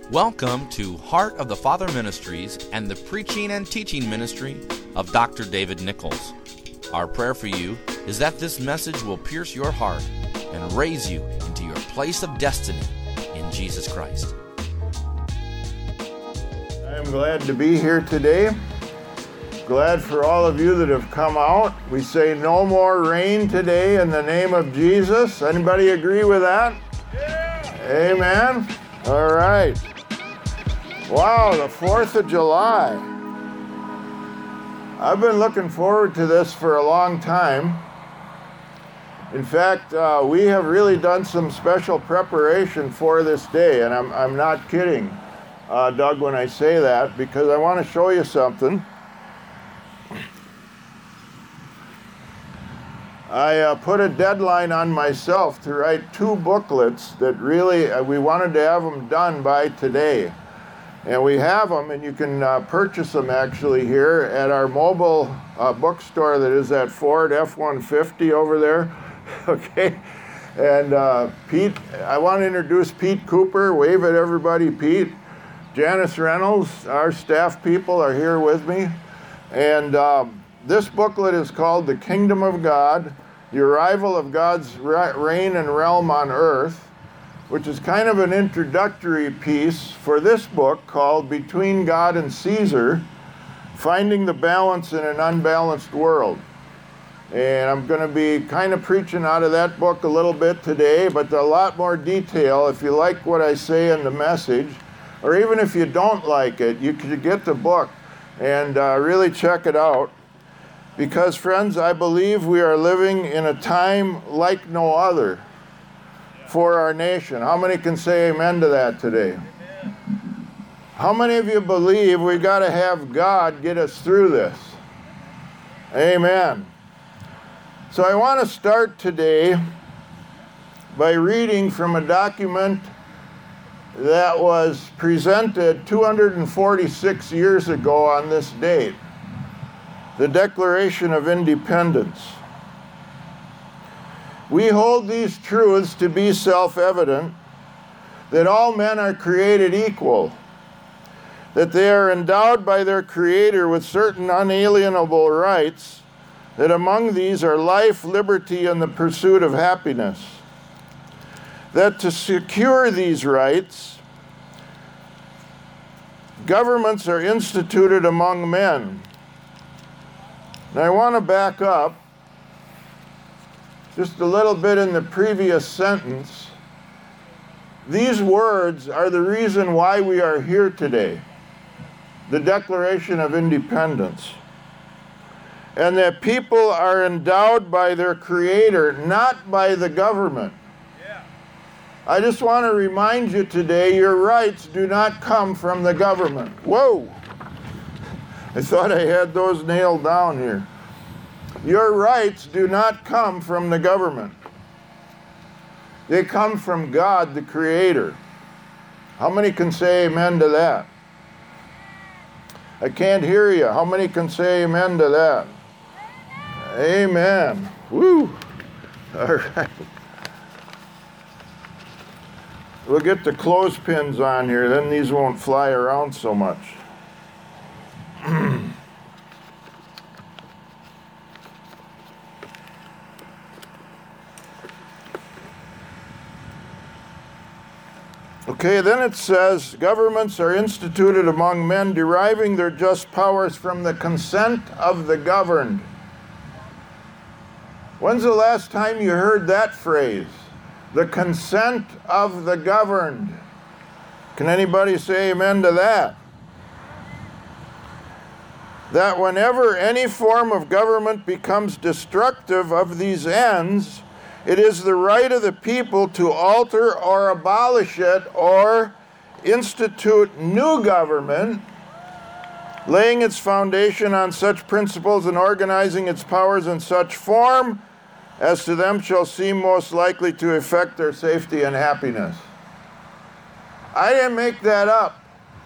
Welcome to Heart of the Father Ministries and the preaching and teaching ministry of Dr. David Nichols. Our prayer for you is that this message will pierce your heart and raise you into your place of destiny in Jesus Christ. I am glad to be here today. Glad for all of you that have come out. We say no more rain today in the name of Jesus. Anybody agree with that? Yeah. Amen. All right. Wow, the 4th of July. I've been looking forward to this for a long time. In fact, we have really done some special preparation for this day, and I'm not kidding, Doug, when I say that, because I want to show you something. I put a deadline on myself to write 2 booklets that really, we wanted to have them done by today. And we have them, and you can purchase them actually here at our mobile bookstore that is at Ford F-150 over there. Okay. And Pete, I want to introduce Pete Cooper. Wave at everybody, Pete. Janice Reynolds, our staff people, are here with me. And this booklet is called The Kingdom of God, The Arrival of God's Reign and Realm on Earth, which is kind of an introductory piece for this book called Between God and Caesar, Finding the Balance in an Unbalanced World. And I'm going to be kind of preaching out of that book a little bit today, but a lot more detail. If you like what I say in the message, or even if you don't like it, you can get the book and really check it out. Because, friends, I believe we are living in a time like no other for our nation. How many can say amen to that today? How many of you believe we got to have God get us through this? Amen. So I want to start today by reading from a document that was presented 246 years ago on this date, the Declaration of Independence. We hold these truths to be self-evident, that all men are created equal, that they are endowed by their Creator with certain unalienable rights, that among these are life, liberty, and the pursuit of happiness, that to secure these rights, governments are instituted among men. Now I want to back up just a little bit in the previous sentence. These words are the reason why we are here today, the Declaration of Independence. And that people are endowed by their Creator, not by the government. Yeah. I just want to remind you today, your rights do not come from the government. Whoa! I thought I had those nailed down here. Your rights do not come from the government. They come from God, the Creator. How many can say amen to that? I can't hear you. How many can say amen to that? Amen. Woo! All right. We'll get the clothespins on here, then these won't fly around so much. Okay, then it says, governments are instituted among men, deriving their just powers from the consent of the governed. When's the last time you heard that phrase? The consent of the governed. Can anybody say amen to that? That whenever any form of government becomes destructive of these ends, it is the right of the people to alter or abolish it or institute new government, laying its foundation on such principles and organizing its powers in such form as to them shall seem most likely to effect their safety and happiness. I didn't make that up.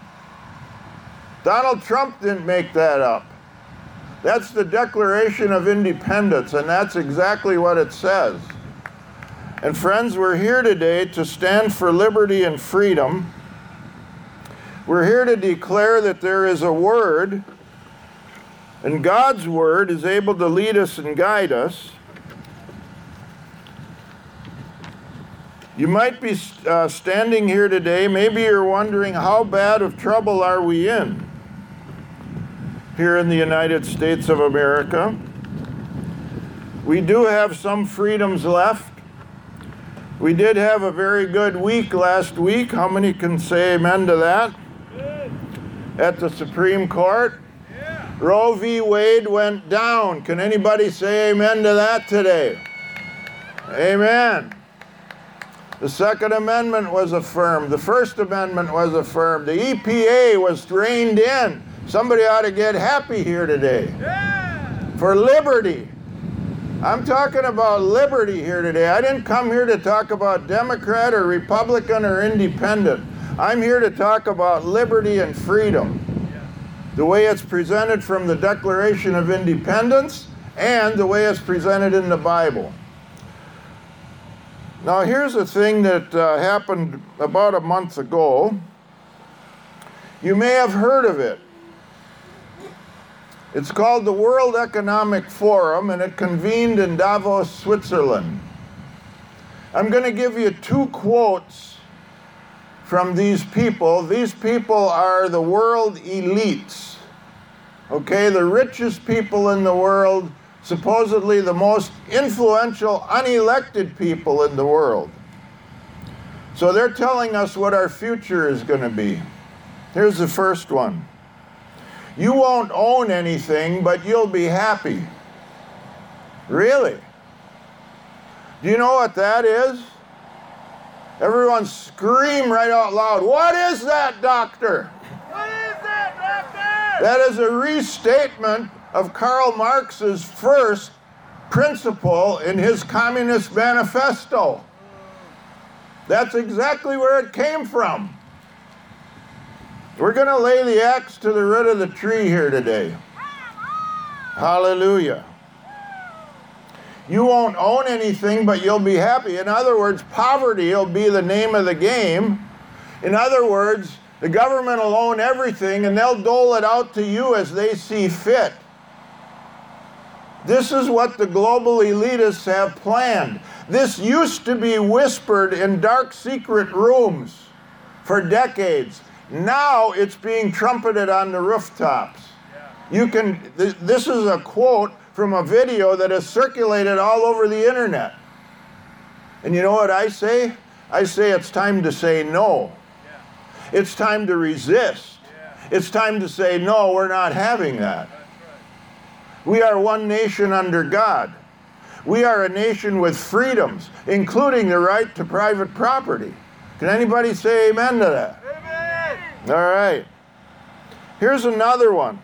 Donald Trump didn't make that up. That's the Declaration of Independence, and that's exactly what it says. And friends, we're here today to stand for liberty and freedom, We're here to declare that there is a word, and God's word is able to lead us and guide us. You might be standing here today, maybe you're wondering, how bad of trouble are we in here in the United States of America? We do have some freedoms left. We did have a very good week last week. How many can say amen to that? At the Supreme Court. Roe v. Wade went down. Can anybody say amen to that today? Amen. The Second Amendment was affirmed. The First Amendment was affirmed. The EPA was reined in. Somebody ought to get happy here today. For liberty. I'm talking about liberty here today. I didn't come here to talk about Democrat or Republican or independent. I'm here to talk about liberty and freedom. The way it's presented from the Declaration of Independence and the way it's presented in the Bible. Now here's a thing that happened about a month ago. You may have heard of it. It's called the World Economic Forum, and it convened in Davos, Switzerland. I'm going to give you two quotes from these people. These people are the world elites. Okay, the richest people in the world, supposedly the most influential, unelected people in the world. So they're telling us what our future is going to be. Here's the first one. You won't own anything, but you'll be happy. Really? Do you know what that is? Everyone scream right out loud. What is that, doctor? What is that, doctor? That is a restatement of Karl Marx's first principle in his Communist Manifesto. That's exactly where it came from. We're going to lay the axe to the root of the tree here today. Hallelujah. You won't own anything, but you'll be happy. In other words, poverty will be the name of the game. In other words, the government will own everything, and they'll dole it out to you as they see fit. This is what the global elitists have planned. This used to be whispered in dark, secret rooms for decades. Now it's being trumpeted on the rooftops. This is a quote from a video that is circulated all over the internet. And you know what I say? I say it's time to say no. It's time to resist. It's time to say, no, we're not having that. We are one nation under God. We are a nation with freedoms, including the right to private property. Can anybody say amen to that? All right. Here's another one.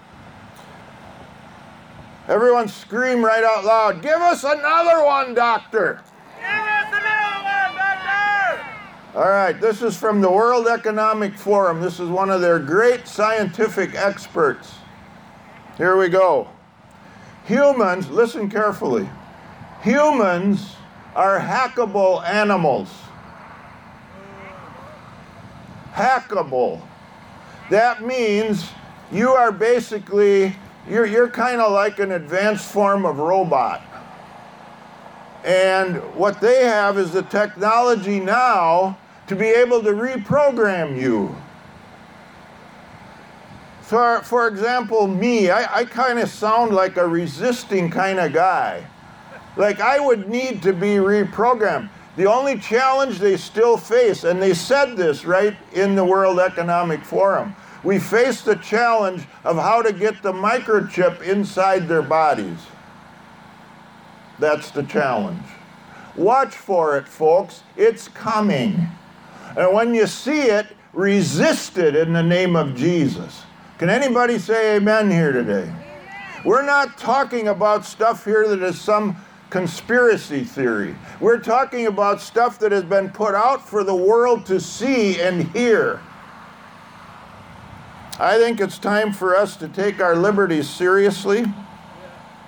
Everyone scream right out loud. Give us another one, doctor. Give us another one, doctor. All right. This is from the World Economic Forum. This is one of their great scientific experts. Here we go. Humans, listen carefully. Humans are hackable animals. Hackable. That means you are basically, you're kind of like an advanced form of robot. And what they have is the technology now to be able to reprogram you. For example, me, I kind of sound like a resisting kind of guy. Like I would need to be reprogrammed. The only challenge they still face, and they said this right in the World Economic Forum, we face the challenge of how to get the microchip inside their bodies. That's the challenge. Watch for it, folks. It's coming. And when you see it, resist it in the name of Jesus. Can anybody say amen here today? We're not talking about stuff here that is some conspiracy theory. We're talking about stuff that has been put out for the world to see and hear. I think it's time for us to take our liberties seriously.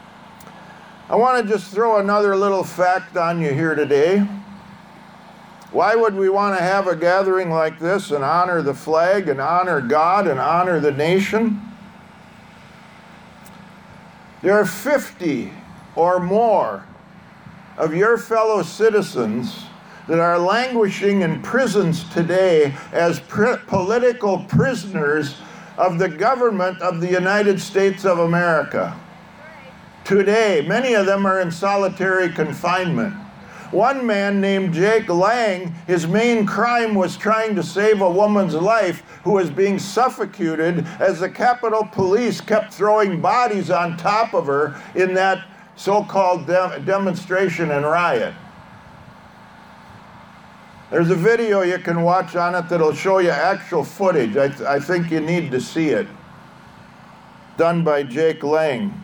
I want to just throw another little fact on you here today. Why would we want to have a gathering like this and honor the flag and honor God and honor the nation? There are 50 or more of your fellow citizens that are languishing in prisons today as political prisoners of the government of the United States of America. Today, many of them are in solitary confinement. One man named Jake Lang, his main crime was trying to save a woman's life who was being suffocated as the Capitol Police kept throwing bodies on top of her in that so-called demonstration and riot. There's a video you can watch on it that'll show you actual footage. I think you need to see it. Done by Jake Lang.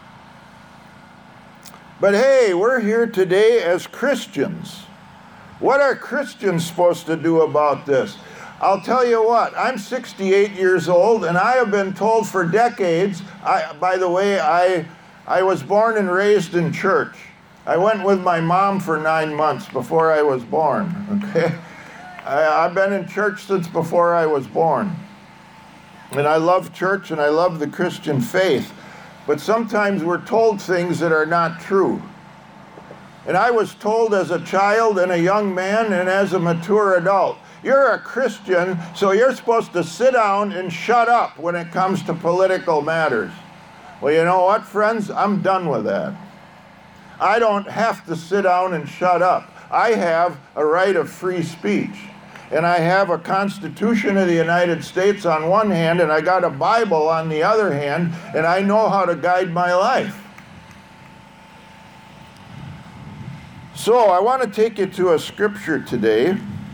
But hey, we're here today as Christians. What are Christians supposed to do about this? I'll tell you what, I'm 68 years old, and I have been told for decades, by the way, I was born and raised in church. I went with my mom for 9 months before I was born, okay? I've been in church since before I was born. And I love church and I love the Christian faith. But sometimes we're told things that are not true. And I was told as a child and a young man and as a mature adult, you're a Christian, so you're supposed to sit down and shut up when it comes to political matters. Well, you know what, friends? I'm done with that. I don't have to sit down and shut up. I have a right of free speech. And I have a Constitution of the United States on one hand, and I got a Bible on the other hand, and I know how to guide my life. So I want to take you to a scripture today.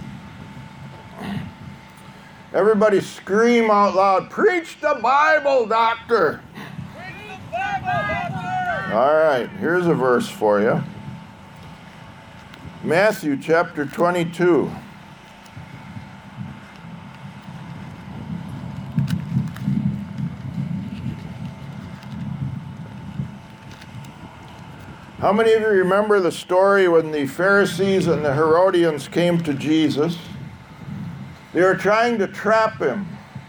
Everybody scream out loud, "Preach the Bible, doctor!" Preach the Bible, doctor! All right, here's a verse for you. Matthew chapter 22. How many of you remember the story when the Pharisees and the Herodians came to Jesus? They were trying to trap him.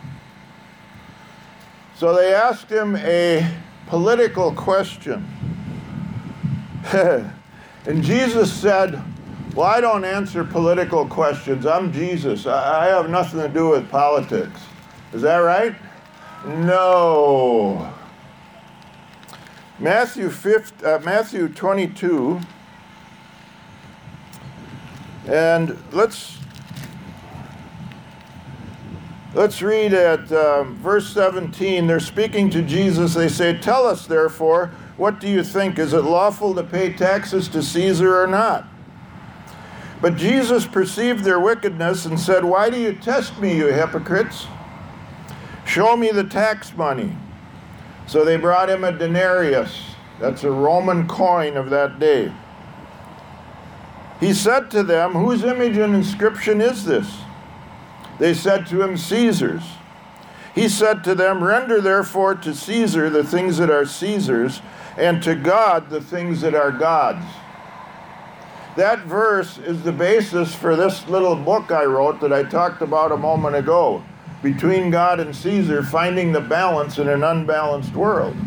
So they asked him a political question. And Jesus said, "Well, I don't answer political questions. I'm Jesus. I have nothing to do with politics." Is that right? No. Matthew 22, and let's read at verse 17. They're speaking to Jesus. They say, "Tell us, therefore, what do you think? Is it lawful to pay taxes to Caesar or not?" But Jesus perceived their wickedness and said, "Why do you test me, you hypocrites? Show me the tax money." So they brought him a denarius. That's a Roman coin of that day. He said to them, "Whose image and inscription is this?" They said to him, "Caesar's." He said to them, "Render therefore to Caesar the things that are Caesar's, and to God the things that are God's." That verse is the basis for this little book I wrote that I talked about a moment ago. Between God and Caesar, finding the balance in an unbalanced world.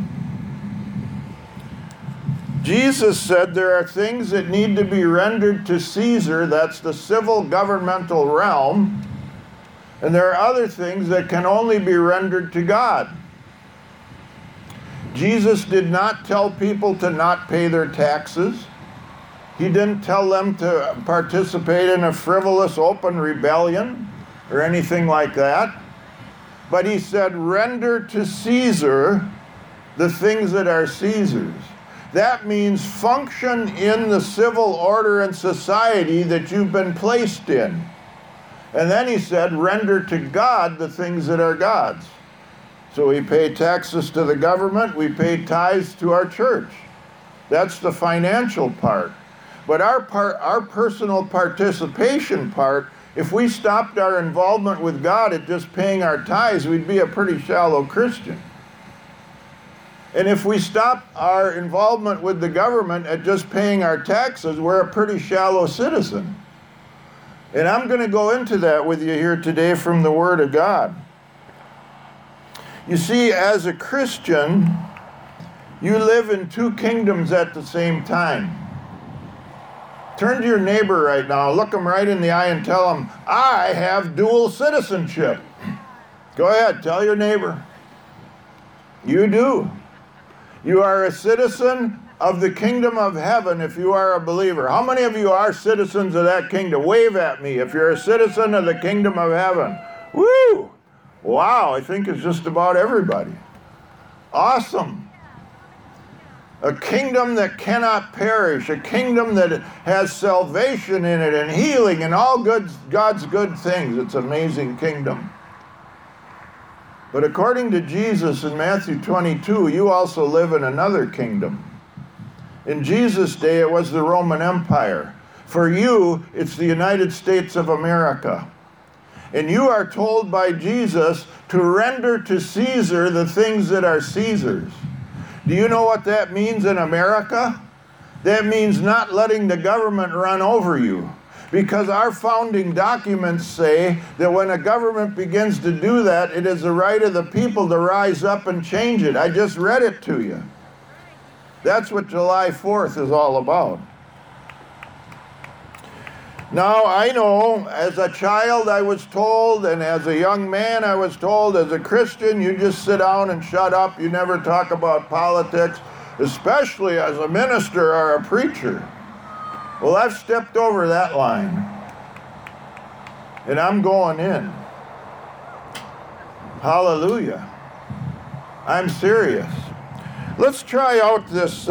Jesus said there are things that need to be rendered to Caesar, that's the civil governmental realm, and there are other things that can only be rendered to God. Jesus did not tell people to not pay their taxes. He didn't tell them to participate in a frivolous open rebellion or anything like that. But he said, render to Caesar the things that are Caesar's. That means function in the civil order and society that you've been placed in. And then he said, render to God the things that are God's. So we pay taxes to the government, we pay tithes to our church. That's the financial part. But our personal participation part, if we stopped our involvement with God at just paying our tithes, we'd be a pretty shallow Christian. And if we stopped our involvement with the government at just paying our taxes, we're a pretty shallow citizen. And I'm going to go into that with you here today from the Word of God. You see, as a Christian, you live in two kingdoms at the same time. Turn to your neighbor right now, look him right in the eye and tell him, I have dual citizenship. Go ahead, tell your neighbor. You do. You are a citizen of the kingdom of heaven if you are a believer. How many of you are citizens of that kingdom? Wave at me if you're a citizen of the kingdom of heaven. Woo! Wow, I think it's just about everybody. Awesome. A kingdom that cannot perish, a kingdom that has salvation in it and healing and all God's good things. It's an amazing kingdom. But according to Jesus in Matthew 22, you also live in another kingdom. In Jesus' day, it was the Roman Empire. For you, it's the United States of America. And you are told by Jesus to render to Caesar the things that are Caesar's. Do you know what that means in America? That means not letting the government run over you. Because our founding documents say that when a government begins to do that, it is the right of the people to rise up and change it. I just read it to you. That's what July 4th is all about. Now, I know as a child I was told, and as a young man I was told, as a Christian, you just sit down and shut up. You never talk about politics, especially as a minister or a preacher. Well, I've stepped over that line, and I'm going in. Hallelujah. I'm serious. Let's try out this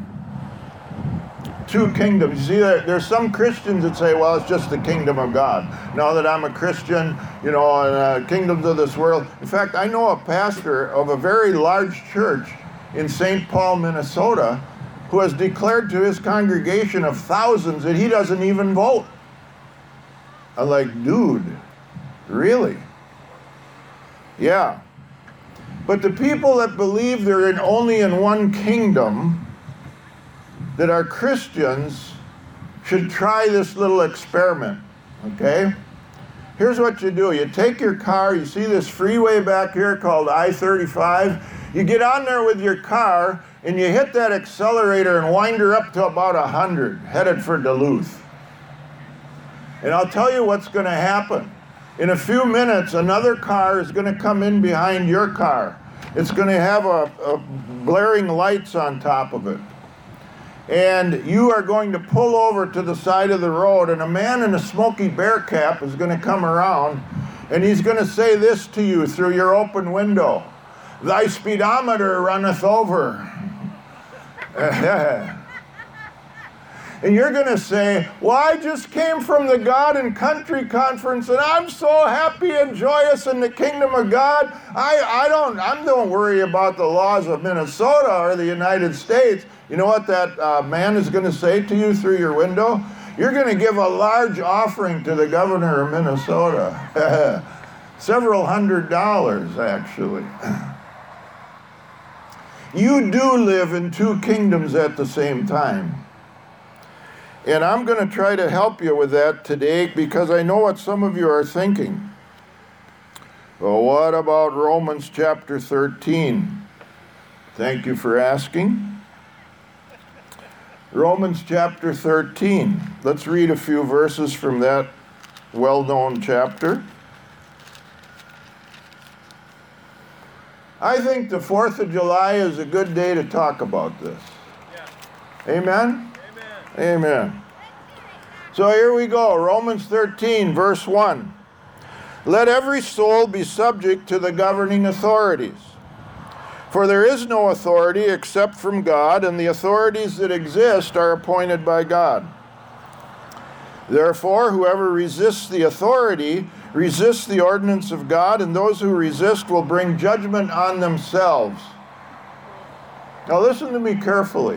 two kingdoms. You see, there's some Christians that say, well, it's just the kingdom of God. Now that I'm a Christian, and kingdoms of this world. In fact, I know a pastor of a very large church in St. Paul, Minnesota, who has declared to his congregation of thousands that he doesn't even vote. I'm like, dude, really? Yeah. But the people that believe they're only in one kingdom, that are Christians, should try this little experiment, okay? Here's what you do. You take your car, you see this freeway back here called I-35, you get on there with your car, and you hit that accelerator and wind her up to about 100, headed for Duluth. And I'll tell you what's going to happen. In a few minutes, another car is going to come in behind your car. It's going to have a blaring lights on top of it. And you are going to pull over to the side of the road, and a man in a Smokey Bear cap is going to come around, and he's going to say this to you through your open window. Thy speedometer runneth over. And you're going to say, well, I just came from the God and Country Conference, and I'm so happy and joyous in the kingdom of God. I don't worry about the laws of Minnesota or the United States. You know what that man is going to say to you through your window? You're going to give a large offering to the governor of Minnesota. Several $100s, actually. You do live in two kingdoms at the same time. And I'm going to try to help you with that today because I know what some of you are thinking. Well, what about Romans chapter 13? Thank you for asking. Romans chapter 13. Let's read a few verses from that well-known chapter. I think the 4th of July is a good day to talk about this. Yeah. Amen? Amen. So here we go. Romans 13, verse 1. Let every soul be subject to the governing authorities. For there is no authority except from God, and the authorities that exist are appointed by God. Therefore, whoever resists the authority resists the ordinance of God, and those who resist will bring judgment on themselves. Now listen to me carefully.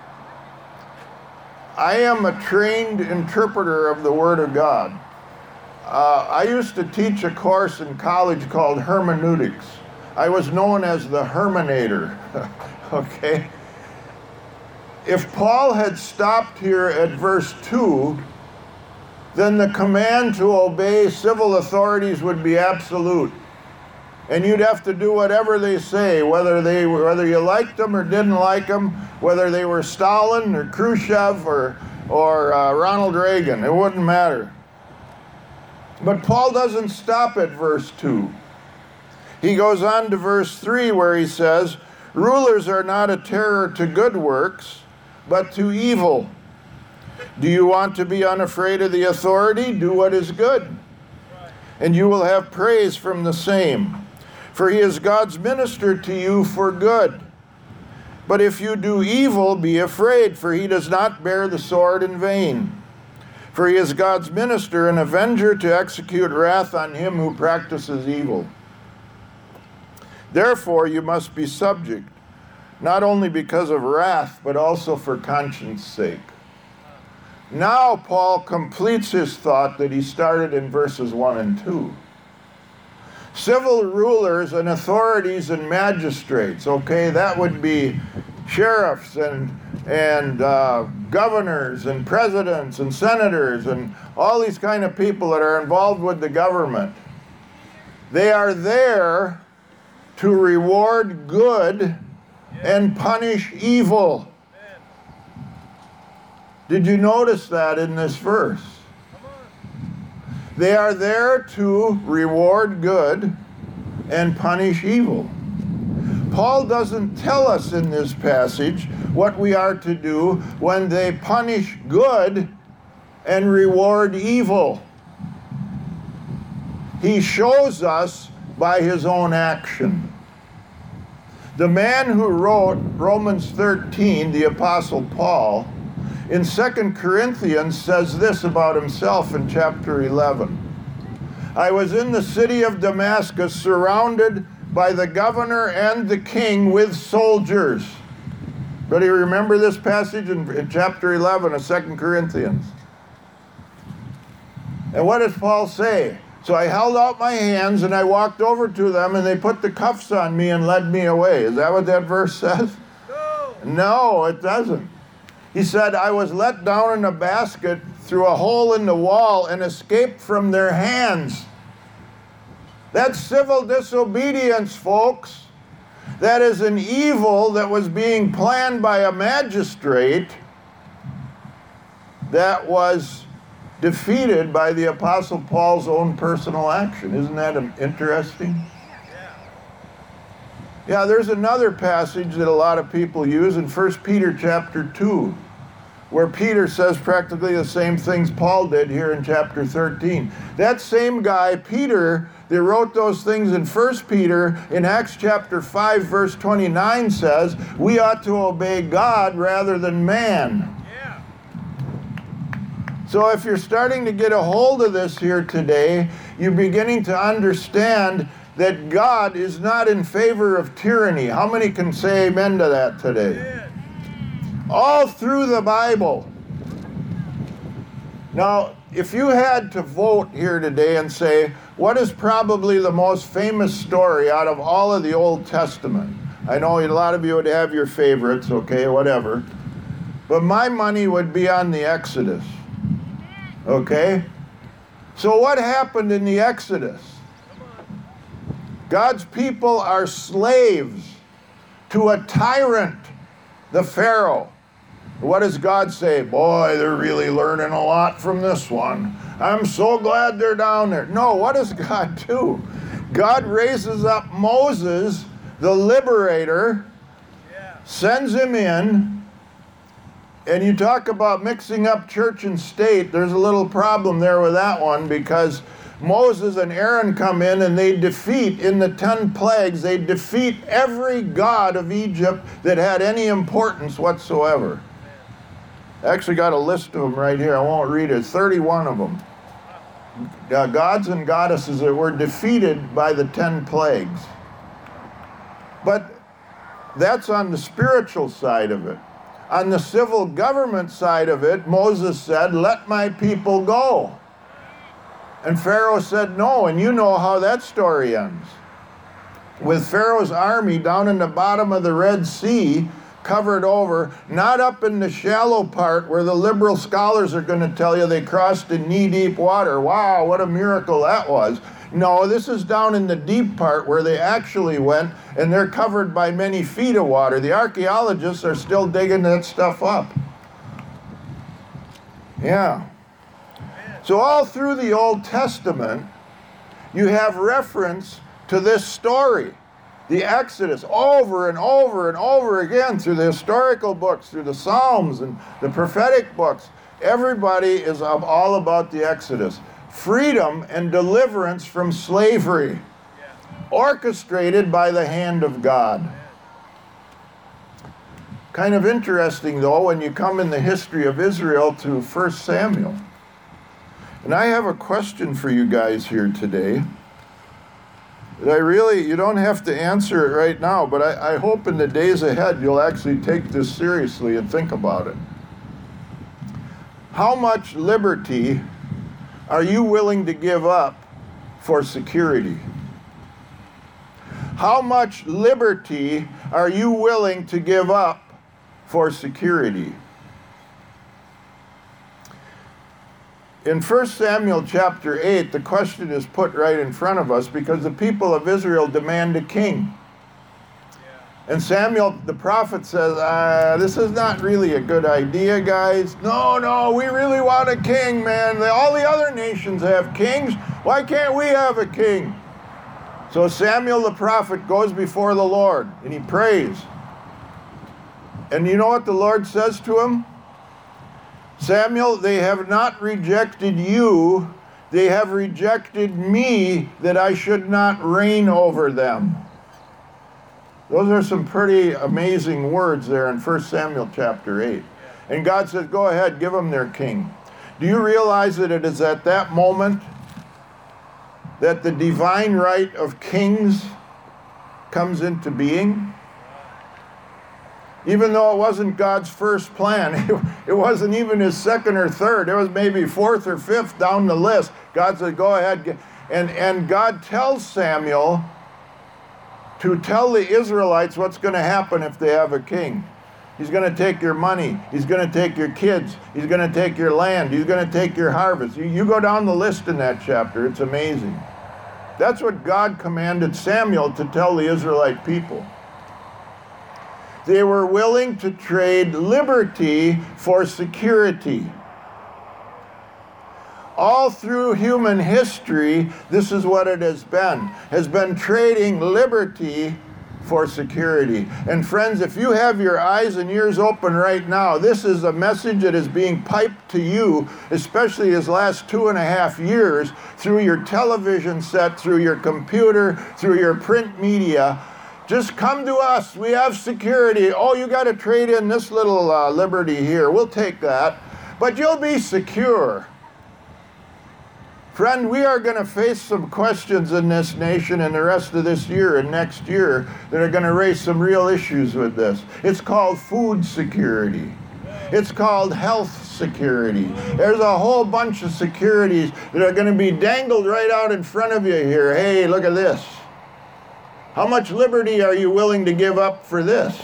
I am a trained interpreter of the Word of God. I used to teach a course in college called hermeneutics. I was known as the hermenator, okay? If Paul had stopped here at verse 2, then the command to obey civil authorities would be absolute. And you'd have to do whatever they say, whether you liked them or didn't like them, whether they were Stalin or Khrushchev or Ronald Reagan. It wouldn't matter. But Paul doesn't stop at verse 2. He goes on to verse 3 where he says, rulers are not a terror to good works, but to evil. Do you want to be unafraid of the authority? Do what is good, and you will have praise from the same. For he is God's minister to you for good. But if you do evil, be afraid, for he does not bear the sword in vain. For he is God's minister, an avenger to execute wrath on him who practices evil. Therefore you must be subject, not only because of wrath, but also for conscience sake. Now Paul completes his thought that he started in verses 1 and 2. Civil rulers and authorities and magistrates, okay, that would be sheriffs and governors and presidents and senators and all these kind of people that are involved with the government. They are there to reward good and punish evil. Did you notice that in this verse? They are there to reward good and punish evil. Paul doesn't tell us in this passage what we are to do when they punish good and reward evil. He shows us by his own action. The man who wrote Romans 13, the Apostle Paul, in 2 Corinthians says this about himself in chapter 11. I was in the city of Damascus, surrounded by the governor and the king with soldiers. But you remember this passage in chapter 11 of 2 Corinthians? And what does Paul say? So I held out my hands and I walked over to them and they put the cuffs on me and led me away. Is that what that verse says? No, it doesn't. He said, I was let down in a basket through a hole in the wall and escaped from their hands. That's civil disobedience, folks. That is an evil that was being planned by a magistrate that was defeated by the Apostle Paul's own personal action. Isn't that interesting? Yeah, there's another passage that a lot of people use in 1 Peter chapter 2, where Peter says practically the same things Paul did here in chapter 13. That same guy, Peter, that wrote those things in 1 Peter, in Acts chapter 5, verse 29 says, we ought to obey God rather than man. Yeah. So if you're starting to get a hold of this here today, you're beginning to understand that God is not in favor of tyranny. How many can say amen to that today? Yeah. All through the Bible. Now, if you had to vote here today and say, what is probably the most famous story out of all of the Old Testament? I know a lot of you would have your favorites, okay, whatever. But my money would be on the Exodus. Okay? So what happened in the Exodus? God's people are slaves to a tyrant, the Pharaoh. What does God say? Boy, they're really learning a lot from this one. I'm so glad they're down there. No, what does God do? God raises up Moses, the liberator, sends him in, and you talk about mixing up church and state. There's a little problem there with that one, because Moses and Aaron come in and they defeat, in the 10 plagues, they defeat every god of Egypt that had any importance whatsoever. I actually got a list of them right here. I won't read it. 31 of them. Gods and goddesses that were defeated by the 10 plagues. But that's on the spiritual side of it. On the civil government side of it, Moses said, let my people go. And Pharaoh said no, and you know how that story ends. With Pharaoh's army down in the bottom of the Red Sea, covered over, not up in the shallow part where the liberal scholars are going to tell you they crossed in knee-deep water. Wow, what a miracle that was. No, this is down in the deep part where they actually went, and they're covered by many feet of water. The archaeologists are still digging that stuff up. Yeah. So all through the Old Testament, you have reference to this story, the Exodus, over and over and over again through the historical books, through the Psalms and the prophetic books. Everybody is all about the Exodus. Freedom and deliverance from slavery, orchestrated by the hand of God. Kind of interesting, though, when you come in the history of Israel to 1 Samuel. And I have a question for you guys here today. You don't have to answer it right now, but I hope in the days ahead you'll actually take this seriously and think about it. How much liberty are you willing to give up for security? How much liberty are you willing to give up for security? In 1 Samuel chapter 8, the question is put right in front of us because the people of Israel demand a king. And Samuel, the prophet, says, this is not really a good idea, guys. No, we really want a king, man. All the other nations have kings. Why can't we have a king? So Samuel the prophet goes before the Lord, and he prays. And you know what the Lord says to him? Samuel, they have not rejected you. They have rejected me that I should not reign over them. Those are some pretty amazing words there in 1 Samuel chapter 8. And God says, go ahead, give them their king. Do you realize that it is at that moment that the divine right of kings comes into being? Even though it wasn't God's first plan, it wasn't even his second or third, it was maybe fourth or fifth down the list. God said, go ahead. And God tells Samuel to tell the Israelites what's going to happen if they have a king. He's going to take your money. He's going to take your kids. He's going to take your land. He's going to take your harvest. You go down the list in that chapter. It's amazing. That's what God commanded Samuel to tell the Israelite people. They were willing to trade liberty for security. All through human history, this is what it has been trading liberty for security. And friends, if you have your eyes and ears open right now, this is a message that is being piped to you, especially these last 2.5 years, through your television set, through your computer, through your print media. Just come to us. We have security. Oh, you got to trade in this little liberty here. We'll take that. But you'll be secure. Friend, we are going to face some questions in this nation and the rest of this year and next year that are going to raise some real issues with this. It's called food security. It's called health security. There's a whole bunch of securities that are going to be dangled right out in front of you here. Hey, look at this. How much liberty are you willing to give up for this?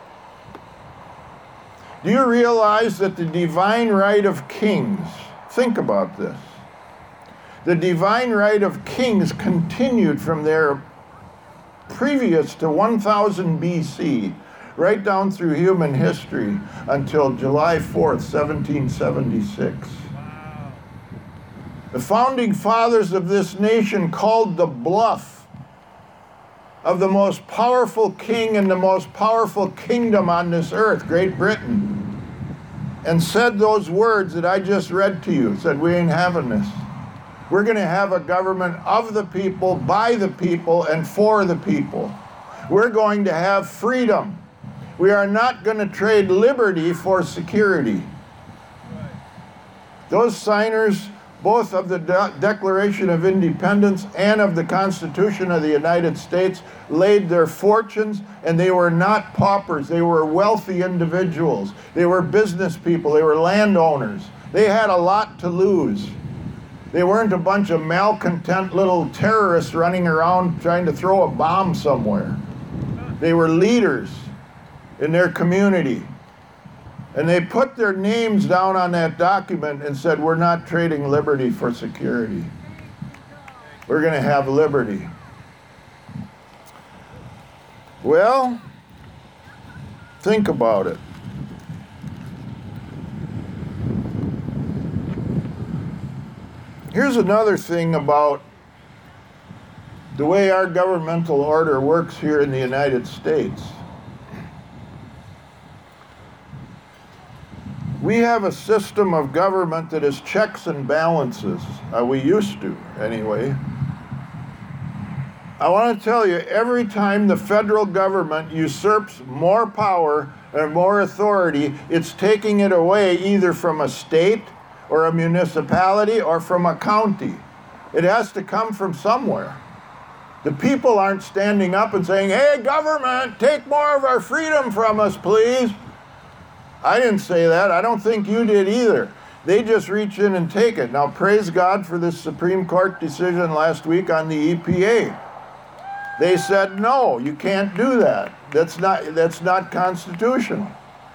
Do you realize that the divine right of kings, think about this, the divine right of kings continued from there previous to 1000 BC, right down through human history until July 4th, 1776. Wow. The founding fathers of this nation called the bluff of the most powerful king and the most powerful kingdom on this earth, Great Britain, and said those words that I just read to you, said, we ain't having this. We're going to have a government of the people, by the people, and for the people. We're going to have freedom. We are not going to trade liberty for security. Those signers, both of the Declaration of Independence and of the Constitution of the United States, laid their fortunes, and they were not paupers. They were wealthy individuals. They were business people. They were landowners. They had a lot to lose. They weren't a bunch of malcontent little terrorists running around trying to throw a bomb somewhere. They were leaders. in their community. And they put their names down on that document and said, we're not trading liberty for security. We're going to have liberty. Well, think about it. Here's another thing about the way our governmental order works here in the United States. We have a system of government that is checks and balances. We used to, anyway. I want to tell you, every time the federal government usurps more power and more authority, it's taking it away either from a state or a municipality or from a county. It has to come from somewhere. The people aren't standing up and saying, hey, government, take more of our freedom from us, please. I didn't say that. I don't think you did either. They just reach in and take it. Now, praise God for this Supreme Court decision last week on the EPA. They said, no, you can't do that. That's not constitutional.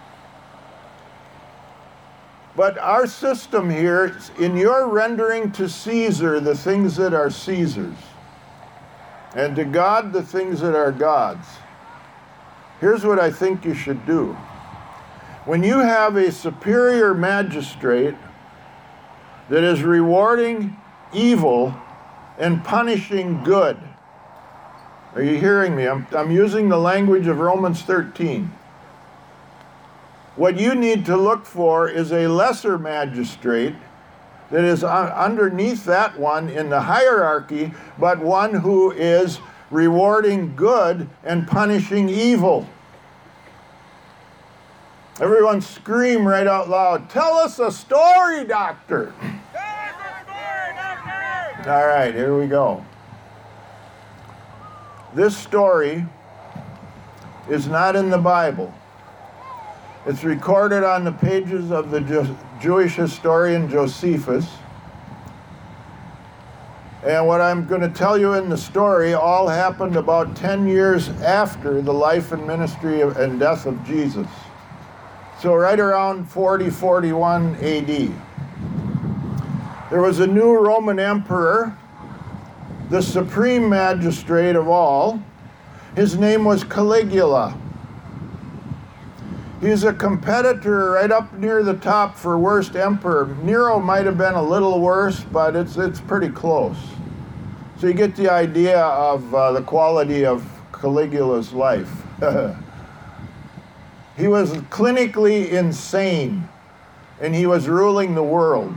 But our system here, in your rendering to Caesar the things that are Caesar's, and to God the things that are God's, here's what I think you should do. When you have a superior magistrate that is rewarding evil and punishing good, are you hearing me? I'm using the language of Romans 13. What you need to look for is a lesser magistrate that is underneath that one in the hierarchy, but one who is rewarding good and punishing evil. Everyone scream right out loud, tell us a story, doctor. Tell us a story, doctor. All right, here we go. This story is not in the Bible. It's recorded on the pages of the Jewish historian Josephus. And what I'm going to tell you in the story all happened about 10 years after the life and ministry and death of Jesus. So right around 40-41 AD. There was a new Roman emperor, the supreme magistrate of all. His name was Caligula. He's a competitor right up near the top for worst emperor. Nero might have been a little worse, but it's pretty close. So you get the idea of the quality of Caligula's life. He was clinically insane, and he was ruling the world.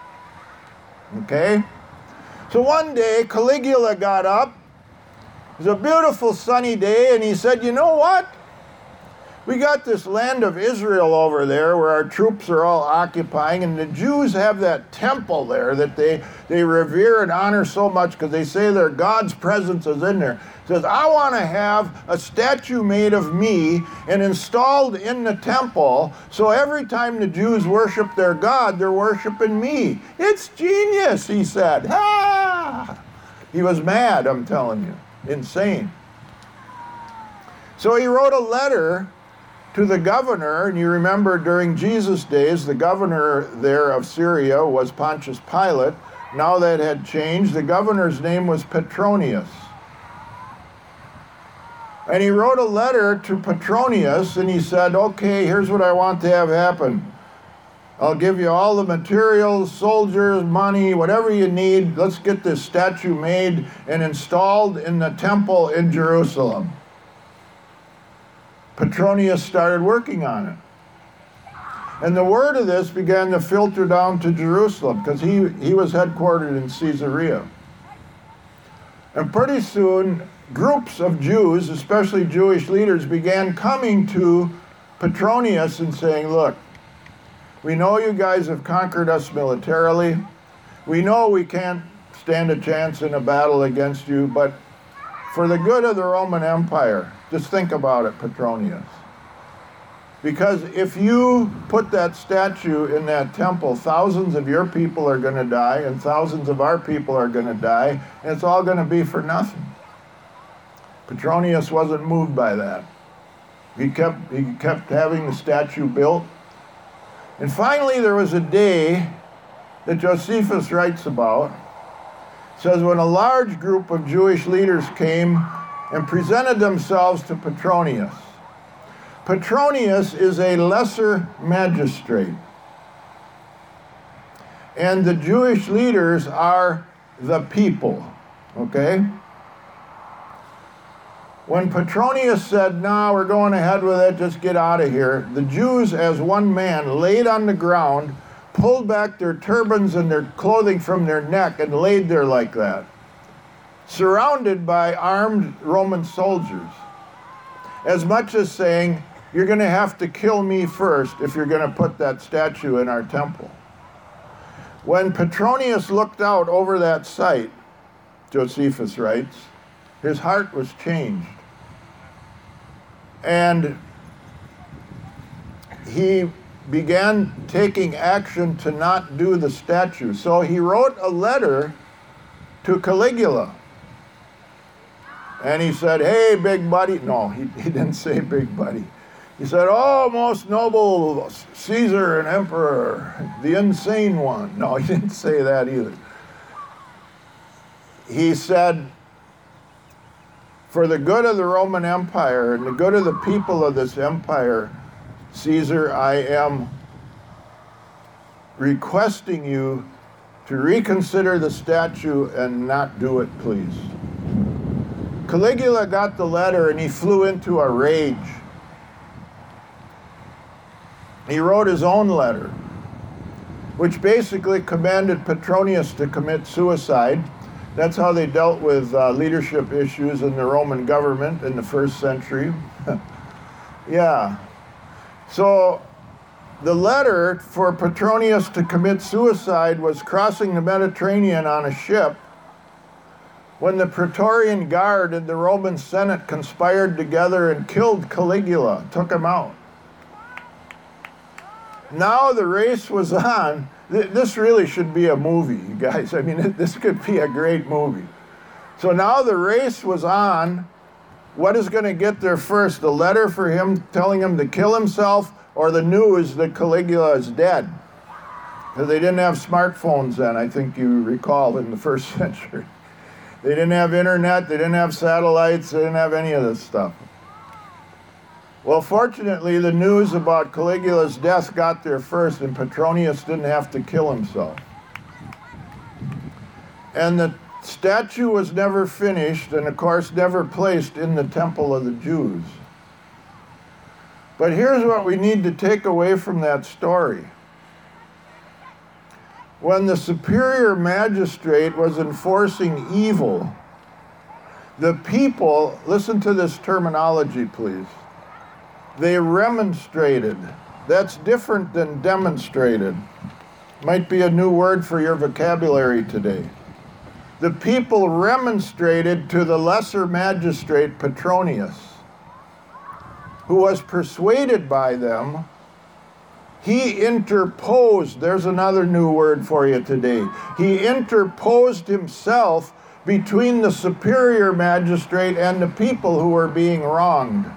Okay? So one day, Caligula got up. It was a beautiful sunny day, and he said, you know what? We got this land of Israel over there where our troops are all occupying, and the Jews have that temple there that they revere and honor so much because they say their God's presence is in there. He says, I want to have a statue made of me and installed in the temple, so every time the Jews worship their God, they're worshiping me. It's genius, he said. Ah! He was mad, I'm telling you. Insane. So he wrote a letter to the governor, and you remember during Jesus' days, the governor there of Syria was Pontius Pilate. Now that had changed. The governor's name was Petronius. And he wrote a letter to Petronius, and he said, okay, here's what I want to have happen. I'll give you all the materials, soldiers, money, whatever you need. Let's get this statue made and installed in the temple in Jerusalem. Petronius started working on it. And the word of this began to filter down to Jerusalem because he was headquartered in Caesarea. And pretty soon, groups of Jews, especially Jewish leaders, began coming to Petronius and saying, look, we know you guys have conquered us militarily. We know we can't stand a chance in a battle against you, but for the good of the Roman Empire, just think about it, Petronius. Because if you put that statue in that temple, thousands of your people are going to die, and thousands of our people are going to die, and it's all going to be for nothing. Petronius wasn't moved by that. He kept having the statue built. And finally there was a day that Josephus writes about. It says, when a large group of Jewish leaders came and presented themselves to Petronius. Petronius is a lesser magistrate. And the Jewish leaders are the people, okay? When Petronius said, no, we're going ahead with it, just get out of here, the Jews as one man laid on the ground, pulled back their turbans and their clothing from their neck and laid there like that, surrounded by armed Roman soldiers, as much as saying, you're going to have to kill me first if you're going to put that statue in our temple. When Petronius looked out over that sight, Josephus writes, his heart was changed. And he began taking action to not do the statue. So he wrote a letter to Caligula. And he said, hey, big buddy. No, he didn't say big buddy. He said, oh, most noble Caesar and emperor, the insane one. No, he didn't say that either. He said, for the good of the Roman Empire and the good of the people of this empire, Caesar, I am requesting you to reconsider the statue and not do it, please. Caligula got the letter and he flew into a rage. He wrote his own letter, which basically commanded Petronius to commit suicide. That's how they dealt with leadership issues in the Roman government in the first century. Yeah. So the letter for Petronius to commit suicide was crossing the Mediterranean on a ship when the Praetorian Guard and the Roman Senate conspired together and killed Caligula, took him out. Now the race was on. This really should be a movie, you guys. I mean, this could be a great movie. So now the race was on. What is going to get there first? The letter for him telling him to kill himself, or the news that Caligula is dead? Because they didn't have smartphones then, I think you recall, in the first century. They didn't have internet, they didn't have satellites, they didn't have any of this stuff. Well, fortunately, the news about Caligula's death got there first, and Petronius didn't have to kill himself. And the statue was never finished, and of course never placed in the temple of the Jews. But here's what we need to take away from that story. When the superior magistrate was enforcing evil, the people, listen to this terminology, please. They remonstrated. That's different than demonstrated. Might be a new word for your vocabulary today. The people remonstrated to the lesser magistrate Petronius, who was persuaded by them. He interposed. There's another new word for you today. He interposed himself between the superior magistrate and the people who were being wronged.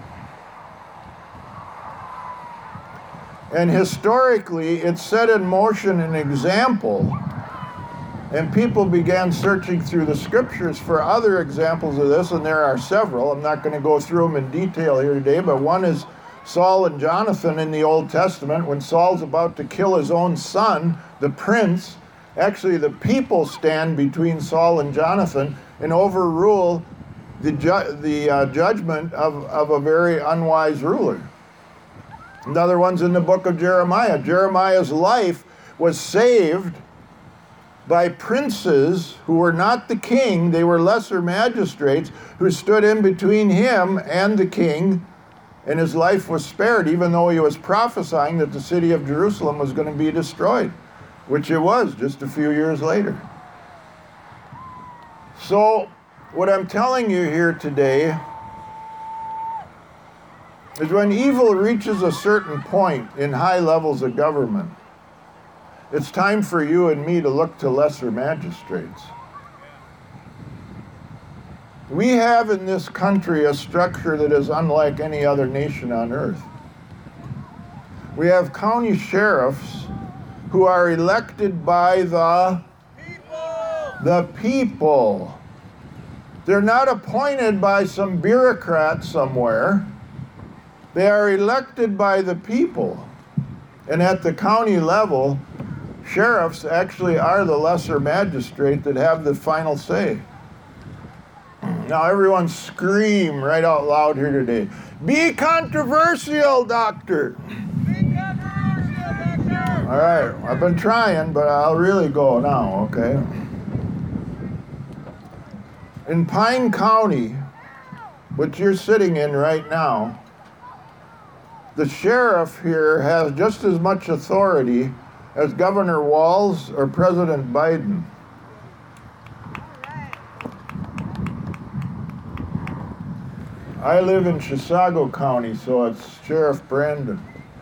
And historically, it set in motion an example, and people began searching through the scriptures for other examples of this, and there are several. I'm not going to go through them in detail here today, but one is Saul and Jonathan in the Old Testament. When Saul's about to kill his own son, the prince, actually the people stand between Saul and Jonathan and overrule the judgment of a very unwise ruler. Another one's in the book of Jeremiah. Jeremiah's life was saved by princes who were not the king. They were lesser magistrates who stood in between him and the king, and his life was spared, even though he was prophesying that the city of Jerusalem was going to be destroyed, which it was just a few years later. So what I'm telling you here today is when evil reaches a certain point in high levels of government, it's time for you and me to look to lesser magistrates. We have in this country a structure that is unlike any other nation on earth. We have county sheriffs who are elected by the people. They're not appointed by some bureaucrat somewhere. They are elected by the people. And at the county level, sheriffs actually are the lesser magistrate that have the final say. Now everyone scream right out loud here today. Be controversial, doctor. Be controversial, doctor. All right, I've been trying, but I'll really go now, okay? In Pine County, which you're sitting in right now, the sheriff here has just as much authority as Governor Walz or President Biden. I live in Chisago County, so it's Sheriff Brandon.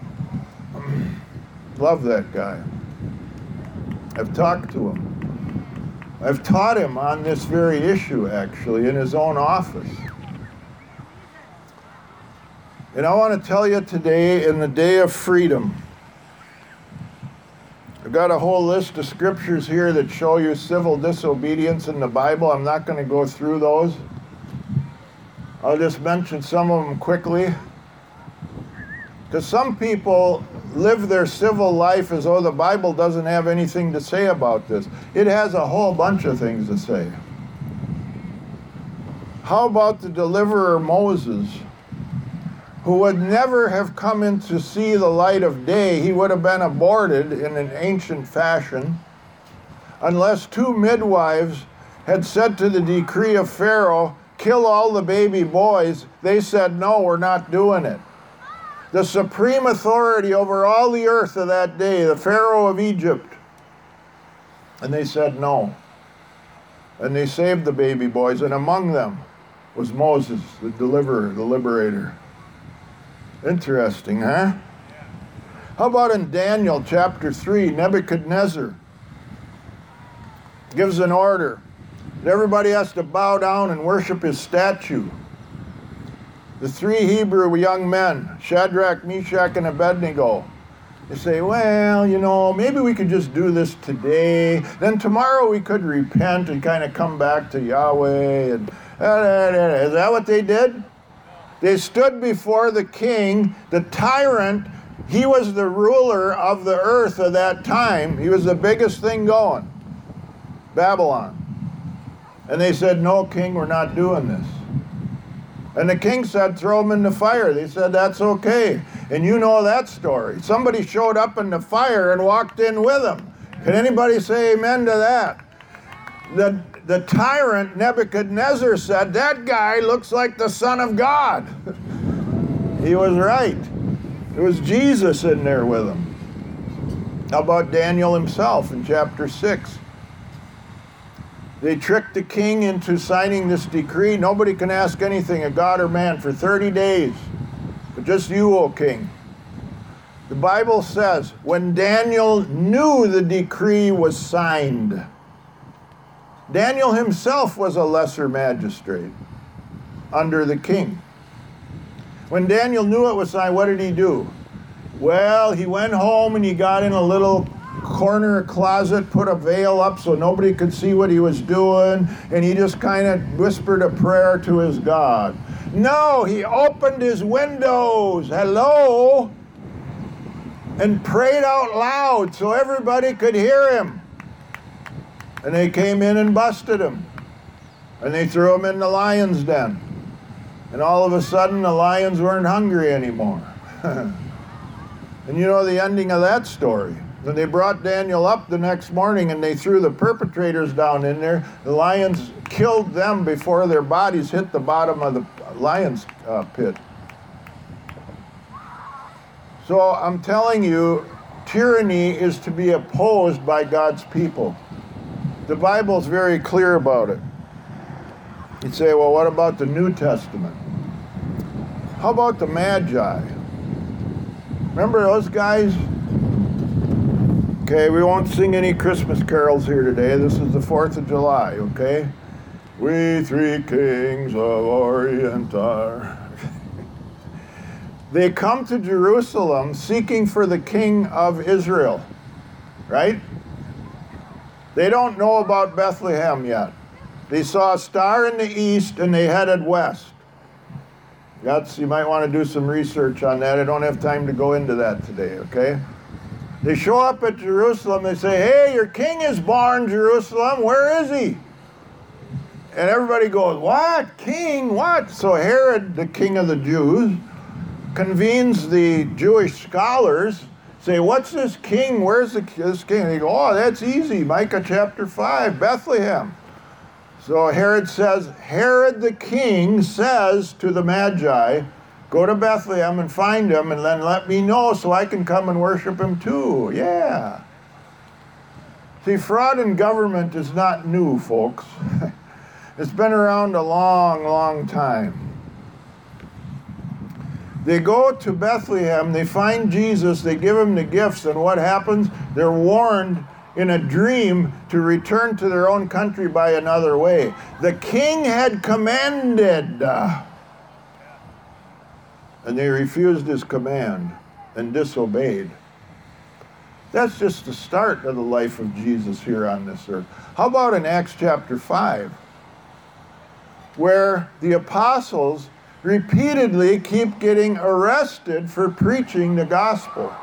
Love that guy. I've talked to him. I've taught him on this very issue, actually, in his own office. And I want to tell you today, in the day of freedom, I've got a whole list of scriptures here that show you civil disobedience in the Bible. I'm not going to go through those. I'll just mention some of them quickly. Because some people live their civil life as though the Bible doesn't have anything to say about this. It has a whole bunch of things to say. How about the deliverer Moses, who would never have come in to see the light of day? He would have been aborted in an ancient fashion unless two midwives had said to the decree of Pharaoh, kill all the baby boys. They said, no, we're not doing it. The supreme authority over all the earth of that day, the Pharaoh of Egypt. And they said no. And they saved the baby boys, and among them was Moses, the deliverer, the liberator. Interesting, huh? How about in Daniel chapter 3, Nebuchadnezzar gives an order. Everybody has to bow down and worship his statue. The three Hebrew young men, Shadrach, Meshach, and Abednego, they say, well, you know, maybe we could just do this today. Then tomorrow we could repent and kind of come back to Yahweh. And is that what they did? They stood before the king, the tyrant. He was the ruler of the earth at that time. He was the biggest thing going, Babylon. And they said, no, king, we're not doing this. And the king said, throw him in the fire. They said, that's okay. And you know that story. Somebody showed up in the fire and walked in with him. Can anybody say amen to that? The tyrant Nebuchadnezzar said, that guy looks like the Son of God. He was right. There was Jesus in there with him. How about Daniel himself in chapter 6? They tricked the king into signing this decree. Nobody can ask anything of God or man for 30 days, but just you, O king. The Bible says, when Daniel knew the decree was signed, Daniel himself was a lesser magistrate under the king. When Daniel knew it was signed, what did he do? Well, he went home and he got in a little corner closet, put a veil up so nobody could see what he was doing, and he just kind of whispered a prayer to his God. No, he opened his windows, hello, and prayed out loud so everybody could hear him. And they came in and busted him. And they threw him in the lion's den. And all of a sudden, the lions weren't hungry anymore. And you know the ending of that story. When they brought Daniel up the next morning and they threw the perpetrators down in there, the lions killed them before their bodies hit the bottom of the lion's pit. So I'm telling you, tyranny is to be opposed by God's people. The Bible's very clear about it. You'd say, well, what about the New Testament? How about the Magi? Remember those guys? Okay, we won't sing any Christmas carols here today. This is the 4th of July, okay? We three kings of Orient are. They come to Jerusalem seeking for the king of Israel, right? They don't know about Bethlehem yet. They saw a star in the east and they headed west. You might want to do some research on that. I don't have time to go into that today, okay? They show up at Jerusalem. They say, hey, your king is born, Jerusalem. Where is he? And everybody goes, what? King? What? So Herod, the king of the Jews, convenes the Jewish scholars, say, what's this king? Where's this king? They go, oh, that's easy. Micah chapter 5, Bethlehem. So Herod says, Herod the king says to the Magi, go to Bethlehem and find him and then let me know so I can come and worship him too. Yeah. See, fraud in government is not new, folks. It's been around a long, long time. They go to Bethlehem, they find Jesus, they give him the gifts, and what happens? They're warned in a dream to return to their own country by another way. The king had commanded, and they refused his command and disobeyed. That's just the start of the life of Jesus here on this earth. How about in Acts chapter 5, where the apostles repeatedly keep getting arrested for preaching the gospel.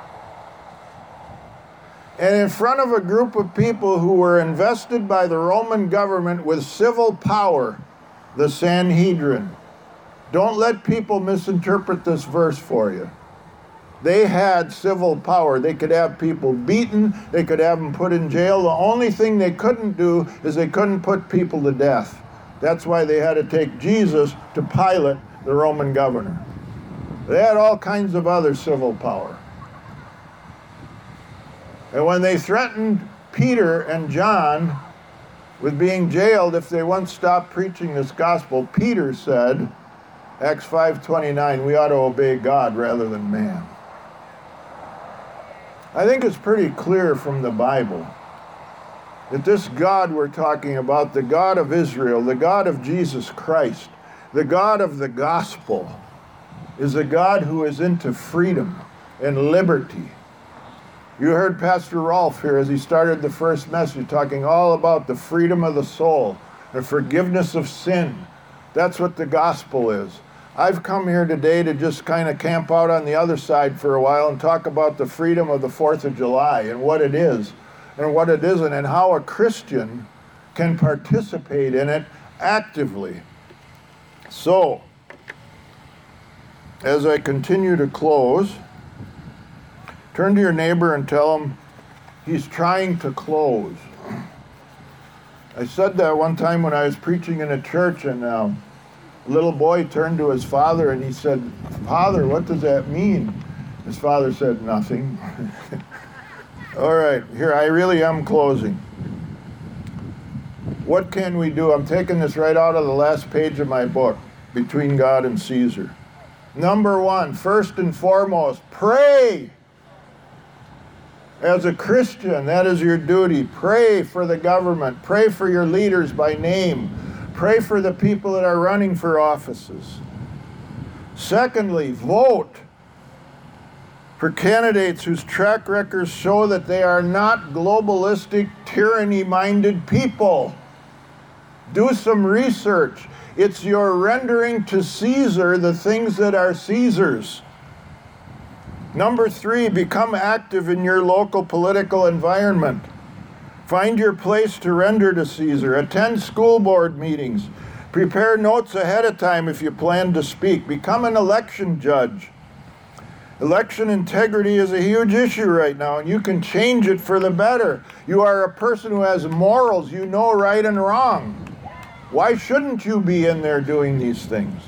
And in front of a group of people who were invested by the Roman government with civil power, the Sanhedrin. Don't let people misinterpret this verse for you. They had civil power. They could have people beaten. They could have them put in jail. The only thing they couldn't do is they couldn't put people to death. That's why they had to take Jesus to Pilate, the Roman governor. They had all kinds of other civil power. And when they threatened Peter and John with being jailed if they wouldn't stop preaching this gospel, Peter said, Acts 5:29, we ought to obey God rather than man. I think it's pretty clear from the Bible that this God we're talking about, the God of Israel, the God of Jesus Christ, the God of the gospel, is a God who is into freedom and liberty. You heard Pastor Rolf here as he started the first message talking all about the freedom of the soul, the forgiveness of sin. That's what the gospel is. I've come here today to just kind of camp out on the other side for a while and talk about the freedom of the 4th of July and what it is and what it isn't and how a Christian can participate in it actively. So, as I continue to close, turn to your neighbor and tell him he's trying to close. I said that one time when I was preaching in a church, and a little boy turned to his father and he said, Father, what does that mean? His father said, nothing. All right, here, I really am closing. What can we do? I'm taking this right out of the last page of my book, Between God and Caesar. Number one, first and foremost, pray. As a Christian, that is your duty. Pray for the government. Pray for your leaders by name. Pray for the people that are running for offices. Secondly, vote for candidates whose track records show that they are not globalistic, tyranny-minded people. Do some research. It's your rendering to Caesar the things that are Caesar's. Number three, become active in your local political environment. Find your place to render to Caesar. Attend school board meetings. Prepare notes ahead of time if you plan to speak. Become an election judge. Election integrity is a huge issue right now, and you can change it for the better. You are a person who has morals. You know right and wrong. Why shouldn't you be in there doing these things?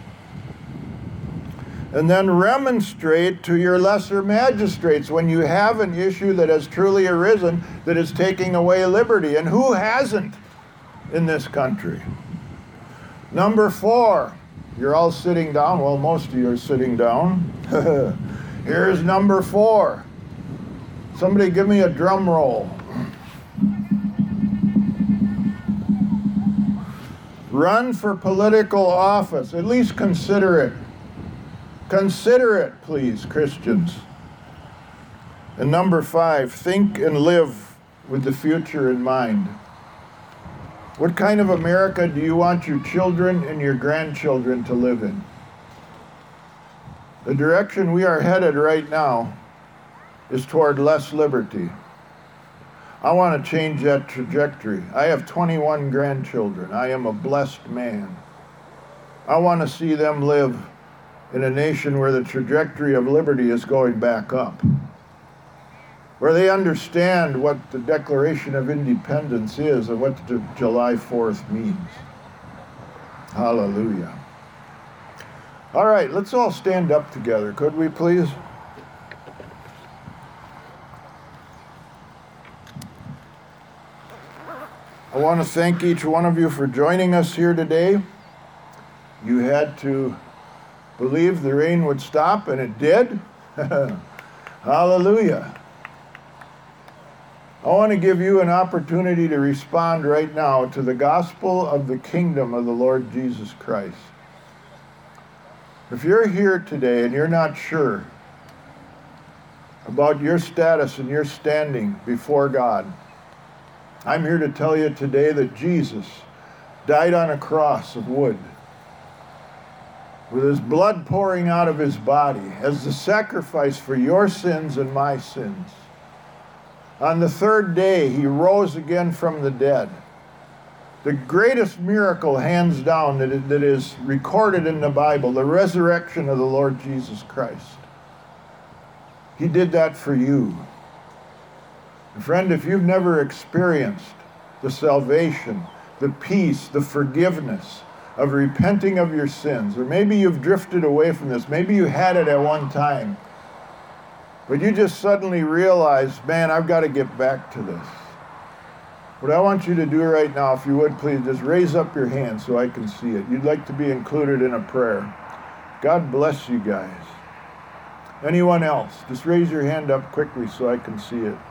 And then remonstrate to your lesser magistrates when you have an issue that has truly arisen that is taking away liberty. And who hasn't in this country? Number four, you're all sitting down. Well, most of you are sitting down. Here's number four. Somebody give me a drum roll. Run for political office. At least consider it. Consider it, please, Christians. And number 5, think and live with the future in mind. What kind of America do you want your children and your grandchildren to live in? The direction we are headed right now is toward less liberty. I want to change that trajectory. I have 21 grandchildren. I am a blessed man. I want to see them live in a nation where the trajectory of liberty is going back up, where they understand what the Declaration of Independence is and what the July 4th means. Hallelujah. All right, let's all stand up together, could we please? I want to thank each one of you for joining us here today. You had to believe the rain would stop, and it did. Hallelujah. I want to give you an opportunity to respond right now to the gospel of the kingdom of the Lord Jesus Christ. If you're here today and you're not sure about your status and your standing before God, I'm here to tell you today that Jesus died on a cross of wood with his blood pouring out of his body as the sacrifice for your sins and my sins. On the 3rd day, he rose again from the dead. The greatest miracle, hands down, that is recorded in the Bible, the resurrection of the Lord Jesus Christ. He did that for you. Friend, if you've never experienced the salvation, the peace, the forgiveness of repenting of your sins, or maybe you've drifted away from this, maybe you had it at one time, but you just suddenly realized, man, I've got to get back to this. What I want you to do right now, if you would please, just raise up your hand so I can see it. You'd like to be included in a prayer. God bless you guys. Anyone else? Just raise your hand up quickly so I can see it.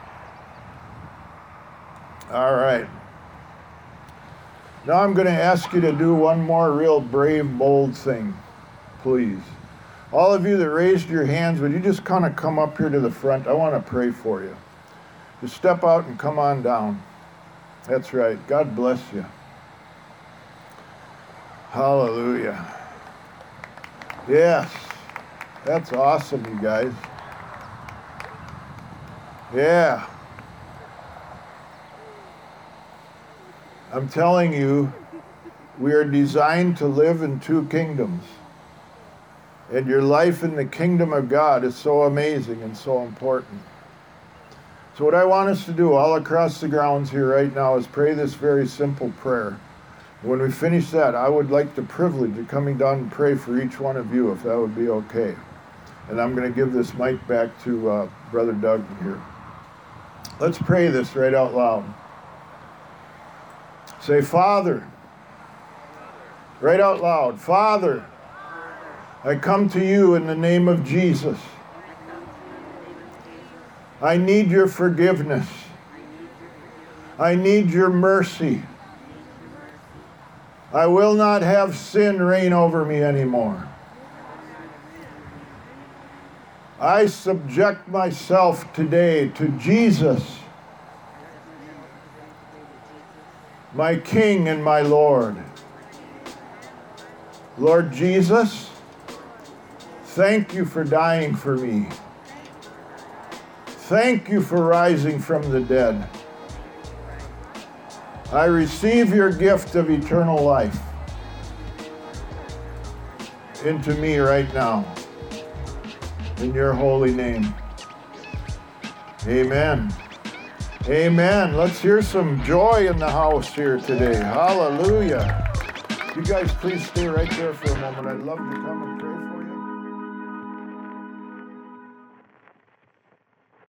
All right. Now I'm going to ask you to do one more real brave, bold thing, please. All of you that raised your hands, would you just kind of come up here to the front? I want to pray for you. Just step out and come on down. That's right. God bless you. Hallelujah. Yes. That's awesome, you guys. Yeah. I'm telling you, we are designed to live in 2 kingdoms. And your life in the kingdom of God is so amazing and so important. So what I want us to do all across the grounds here right now is pray this very simple prayer. When we finish that, I would like the privilege of coming down and pray for each one of you, if that would be okay. And I'm going to give this mic back to Brother Doug here. Let's pray this right out loud. Say, Father, right out loud, Father, I come to you in the name of Jesus. I need your forgiveness. I need your mercy. I will not have sin reign over me anymore. I subject myself today to Jesus, my King and my Lord. Lord Jesus, thank you for dying for me. Thank you for rising from the dead. I receive your gift of eternal life into me right now. In your holy name. Amen. Amen. Let's hear some joy in the house here today. Hallelujah. You guys please stay right there for a moment. I'd love to come and pray.